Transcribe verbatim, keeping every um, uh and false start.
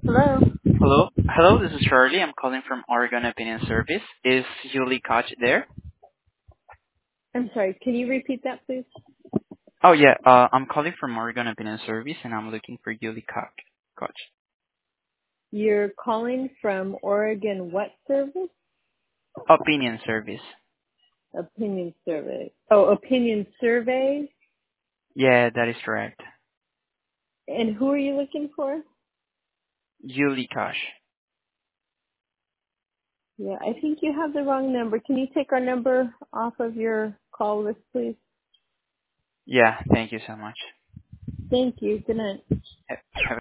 Hello. Hello. Hello, this is Charlie. I'm calling from Oregon Opinion Service. Is Julie Koch there? I'm sorry. Can you repeat that, please? Oh, yeah. Uh, I'm calling from Oregon Opinion Service, and I'm looking for Julie Koch. Koch. You're calling from Oregon what service? Opinion Service. Opinion survey. Oh, opinion survey. Yeah, that is correct. And who are you looking for? Julie Koch. Yeah, I think you have the wrong number. Can you take our number off of your call list, please? Yeah, thank you so much. Thank you. Good night. Ha- Have